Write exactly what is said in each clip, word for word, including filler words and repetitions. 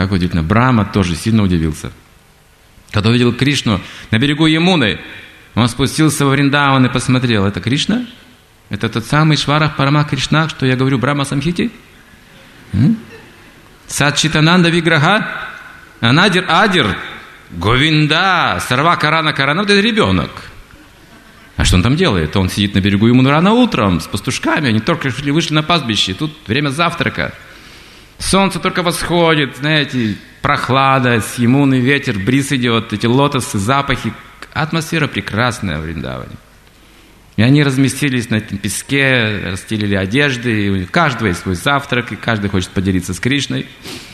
Как удивительно. Брахма тоже сильно удивился. Когда увидел Кришну на берегу Ямуны, он спустился во Вриндаван и посмотрел. Это Кришна? Это тот самый Шварах Парама Кришна, что я говорю в Брахма Самхите? Сачитананда Виграха, Анадир Адир, Говинда, Сарва Карана Карана, это ребенок. А что он там делает? Он сидит на берегу Ямуны рано утром с пастушками, они только вышли на пастбище, тут время завтрака. Солнце только восходит, знаете, прохлада, с Ямуны ветер, бриз идет, эти лотосы, запахи. Атмосфера прекрасная в Вриндаване. И они разместились на этом песке, расстелили одежды, и у каждого есть свой завтрак, и каждый хочет поделиться с Кришной.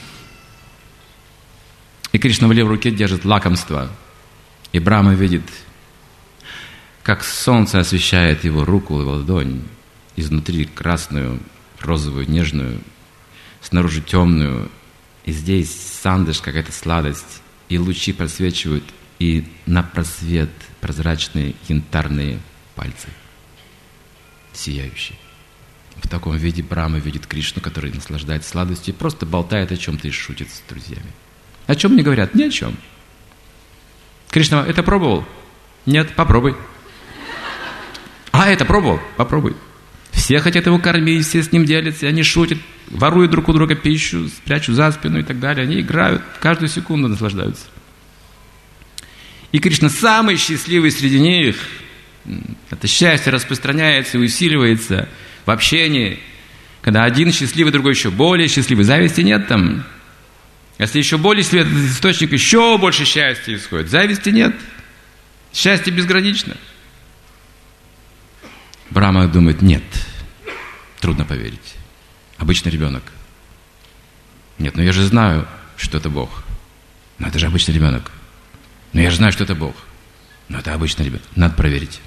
И Кришна в левой руке держит лакомство. И Брахма видит, как солнце освещает его руку и ладонь, изнутри красную, розовую, нежную, снаружи темную, и здесь сандыш, какая-то сладость, и лучи просвечивают, и на просвет прозрачные янтарные пальцы, сияющие. В таком виде Брахма видит Кришну, который наслаждается сладостью и просто болтает о чем-то и шутит с друзьями. О чем не говорят? Ни о чем. Кришна, это пробовал? Нет, попробуй. А, это пробовал? Попробуй. Все хотят его кормить, все с ним делятся, они шутят, воруют друг у друга пищу, спрячут за спину и так далее. Они играют, каждую секунду наслаждаются. И Кришна самый счастливый среди них. Это счастье распространяется и усиливается в общении. Когда один счастливый, другой еще более счастливый. Зависти нет там. Если еще более счастливый, этот источник, еще больше счастья исходит. Зависти нет. Счастье безгранично. Брахма думает, нет. Трудно поверить. Обычный ребенок. Нет, но я же знаю, что это Бог. Но это же обычный ребенок. Но я же знаю, что это Бог. Но это обычный ребенок. Надо проверить.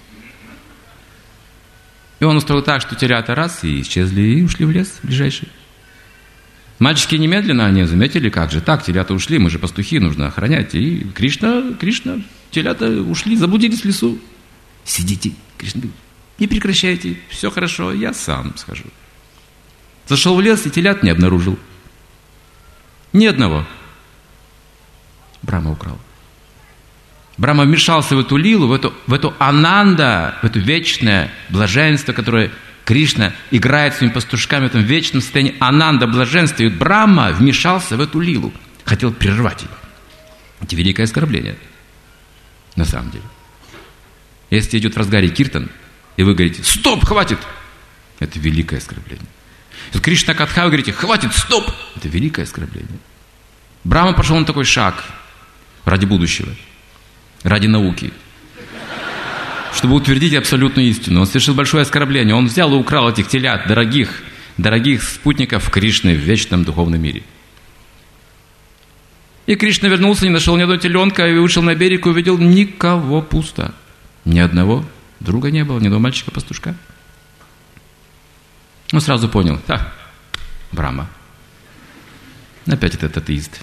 И он устроил так, что телята раз и исчезли, и ушли в лес ближайший. Мальчики немедленно, они заметили, как же так, телята ушли, мы же пастухи, нужно охранять. И Кришна, Кришна, телята ушли, заблудились в лесу. Сидите, Кришна, не прекращайте, все хорошо, я сам схожу. Зашел в лес и телят не обнаружил. Ни одного. Брахма украл. Брахма вмешался в эту лилу, в эту, в эту ананда, в это вечное блаженство, которое Кришна играет своими пастушками в этом вечном состоянии ананда, блаженства. И Брахма вмешался в эту лилу, хотел прервать ее. Это великое оскорбление. На самом деле. Если идет в разгаре киртан, и вы говорите, стоп, хватит, это великое оскорбление. Если Кришна Катха, вы говорите, хватит, стоп, это великое оскорбление. Брахма пошел на такой шаг ради будущего. Ради науки. Чтобы утвердить абсолютную истину. Он совершил большое оскорбление. Он взял и украл этих телят, дорогих, дорогих спутников Кришны в вечном духовном мире. И Кришна вернулся, не нашел ни одного теленка, и вышел на берег и увидел никого, пусто. Ни одного друга не было, ни одного мальчика-пастушка. Он сразу понял, да, Брахма. Опять этот атеист.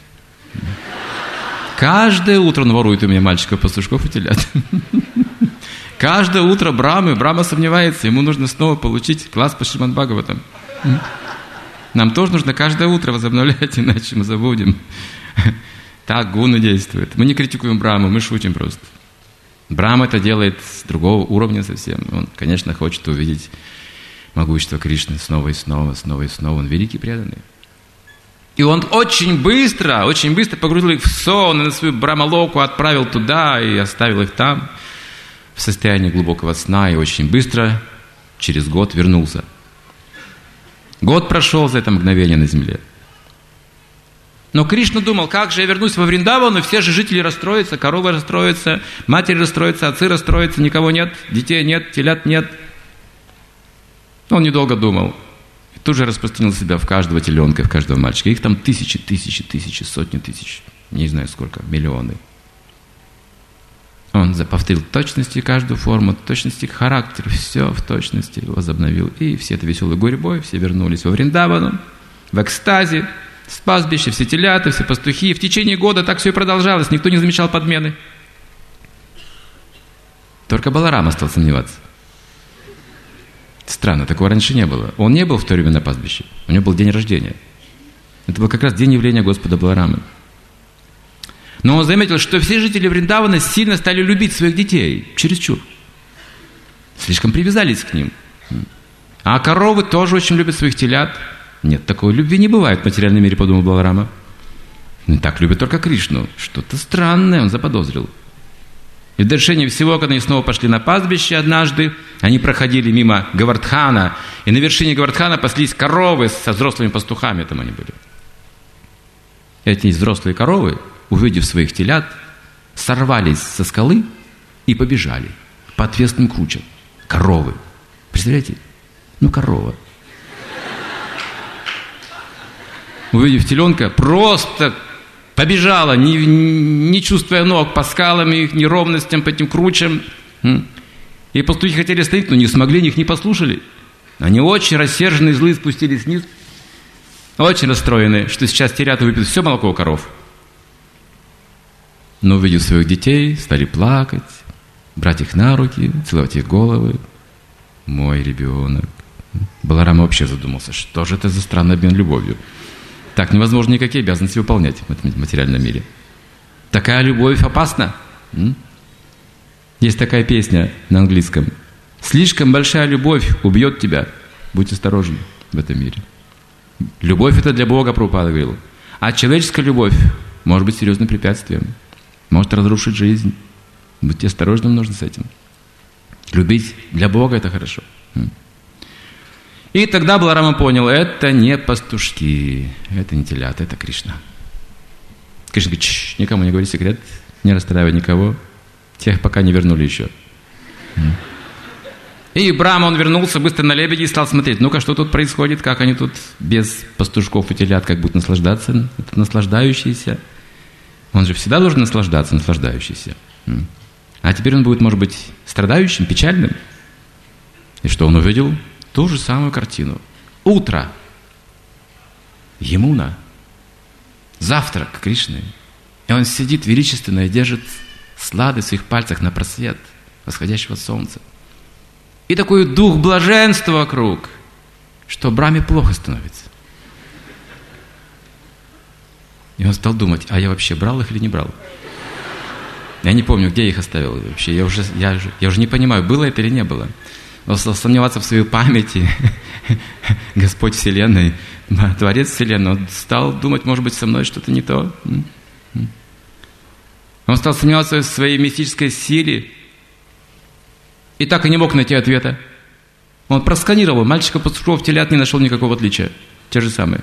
Каждое утро он ворует у меня мальчиков, пастушков и телят. Каждое утро Брахмы, Брахма сомневается, ему нужно снова получить класс по Шримад Бхагаватам. Нам тоже нужно каждое утро возобновлять, иначе мы забудем. Так гуна действует. Мы не критикуем Брахму, мы шутим просто. Брахма это делает с другого уровня совсем. Он, конечно, хочет увидеть могущество Кришны снова и снова, снова и снова. Он великий преданный. И он очень быстро, очень быстро погрузил их в сон, и на свою Брахмалоку отправил туда и оставил их там в состоянии глубокого сна, и очень быстро, через год, вернулся. Год прошел за это мгновение на земле. Но Кришна думал, как же я вернусь во Вриндаван, и все же жители расстроятся, коровы расстроятся, матери расстроятся, отцы расстроятся, никого нет, детей нет, телят нет. Он недолго думал. Тут же распространил себя в каждого теленка, в каждого мальчика. Их там тысячи, тысячи, тысячи, сотни тысяч. Не знаю сколько, миллионы. Он повторил точности каждую форму, точности характер, все в точности возобновил. И все это веселой гурьбой, все вернулись во Вриндавану, в экстазе, с пастбища, все телята, все пастухи. И в течение года так все и продолжалось, никто не замечал подмены. Только Баларама стал сомневаться. Странно, такого раньше не было. Он не был в то время на пастбище. У него был день рождения. Это был как раз день явления Господа Баларама. Но он заметил, что все жители Вриндавана сильно стали любить своих детей, чересчур. Слишком привязались к ним. А коровы тоже очень любят своих телят. Нет, такой любви не бывает в материальном мире, подумал Баларама. Не так любят только Кришну. Что-то странное он заподозрил. И в довершение всего, когда они снова пошли на пастбище однажды, они проходили мимо Гавардхана, и на вершине Гавардхана паслись коровы со взрослыми пастухами, там они были. Эти взрослые коровы, увидев своих телят, сорвались со скалы и побежали по отвесным кручам. Коровы. Представляете? Ну, корова. Увидев теленка, просто побежала, не, не чувствуя ног, по скалам, их неровностям, по этим кручам. И пастухи хотели остановить, но не смогли, их не послушали. Они очень рассерженные, злые, спустились вниз. Очень расстроены, что сейчас телята выпьют все молоко у коров. Но, увидев своих детей, стали плакать, брать их на руки, целовать их головы. Мой ребенок. Баларама вообще задумался, что же это за странный обмен любовью. Так невозможно никакие обязанности выполнять в этом материальном мире. Такая любовь опасна. Есть такая песня на английском. Слишком большая любовь убьет тебя. Будь осторожен в этом мире. Любовь это для Бога, Прабхупада говорил. А человеческая любовь может быть серьезным препятствием. Может разрушить жизнь. Будьте осторожны, нужно с этим. Любить для Бога это хорошо. И тогда Баларама понял, это не пастушки, это не телята, это Кришна. Кришна говорит, чш, никому не говори секрет, не расстраивай никого, тех пока не вернули еще. И Брахма, он вернулся быстро на лебеди и стал смотреть, ну-ка, что тут происходит, как они тут без пастушков и телят, как будут наслаждаться, это наслаждающиеся. Он же всегда должен наслаждаться, наслаждающийся. А теперь он будет, может быть, страдающим, печальным. И что он увидел? Ту же самую картину. Утро. Ямуна. Завтрак Кришны. И он сидит величественно и держит сладость в своих пальцах на просвет восходящего солнца. И такой дух блаженства вокруг, что Брахме плохо становится. И он стал думать, а я вообще брал их или не брал? Я не помню, где я их оставил вообще. Я уже, я, уже, я уже не понимаю, было это или не было. Он стал сомневаться в своей памяти. Господь Вселенной, Творец Вселенной. Он стал думать, может быть, со мной что-то не то. Он стал сомневаться в своей мистической силе. И так и не мог найти ответа. Он просканировал. Мальчика пастушков, телят, не нашел никакого отличия. Те же самые.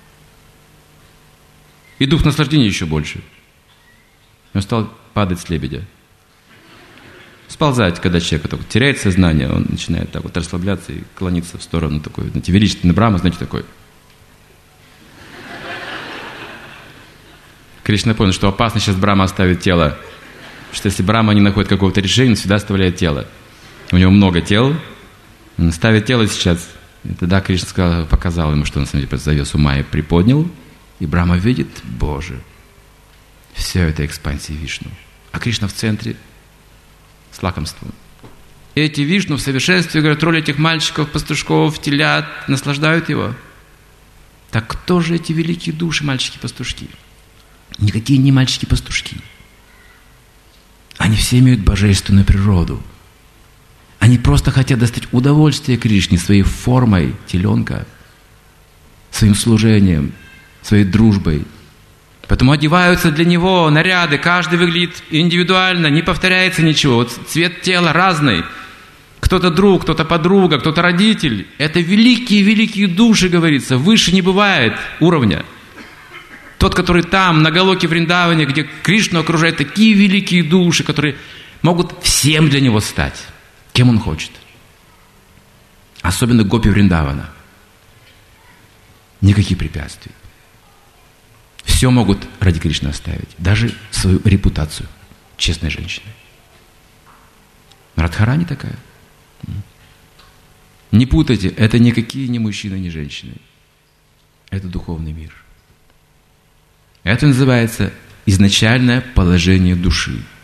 И дух наслаждения еще больше. Он стал падать с лебедя. Сползать, когда человек так вот теряет сознание, он начинает так вот расслабляться и клониться в сторону такой. Знаете, величественный Брахма, знаете, такой. Кришна понял, что опасно сейчас Брахма оставит тело. Что если Брахма не находит какого-то решения, он всегда оставляет тело. У него много тел. Он ставит тело сейчас. И тогда Кришна сказал, показал ему, что он на самом деле завес ума и приподнял. И Брахма видит, Боже, все это экспансия Вишну. А Кришна в центре с лакомством. И эти Вишну в совершенстве играют роль этих мальчиков, пастушков, телят, наслаждают его. Так кто же эти великие души, мальчики-пастушки? Никакие не мальчики-пастушки. Они все имеют божественную природу. Они просто хотят достать удовольствие Кришне своей формой теленка, своим служением, своей дружбой. Поэтому одеваются для него наряды, каждый выглядит индивидуально, не повторяется ничего. Вот цвет тела разный. Кто-то друг, кто-то подруга, кто-то родитель. Это великие-великие души, говорится, выше не бывает уровня. Тот, который там, на Галоке Вриндаване, где Кришну окружают такие великие души, которые могут всем для него стать, кем он хочет. Особенно гопи Вриндавана. Никаких препятствий. Все могут ради Кришны оставить. Даже свою репутацию честной женщины. Радхарани такая. Не путайте, это никакие не мужчины, не женщины. Это духовный мир. Это называется изначальное положение души.